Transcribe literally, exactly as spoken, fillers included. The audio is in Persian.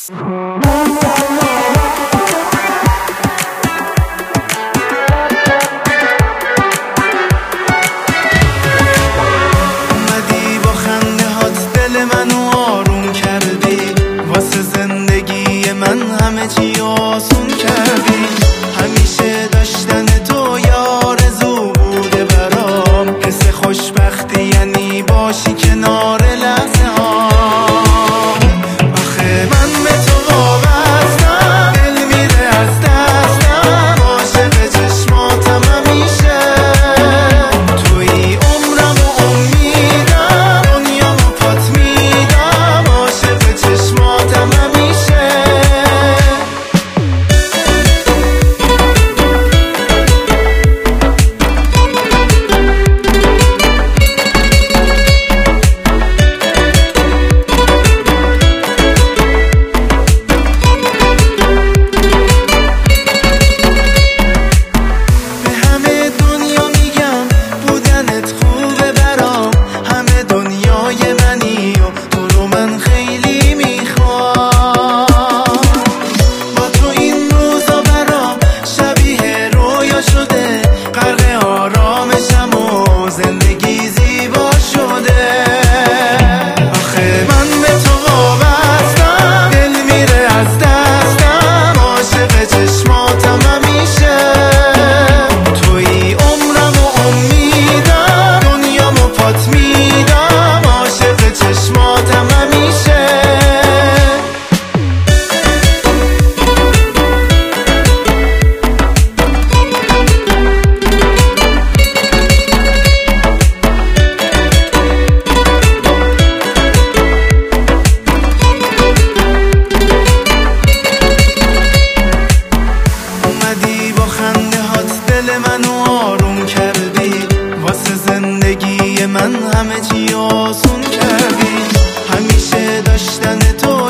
اومدی با خنده هات دل منو آروم کردی، واسه زندگی من همه چی آسون کردی. همیشه داشتن تو یه آرزو بوده برام، حس خوشبختی یعنی باشی کنار لحظه ها. آخه من به تو وابستم، دل میره از دستم، عاشق چشماتم همیشه. توی عمرم و امیدم، دنیامو پات میدم، عاشق چشماتم همیشه. من همه چی آسون کردی، همیشه داشتن تو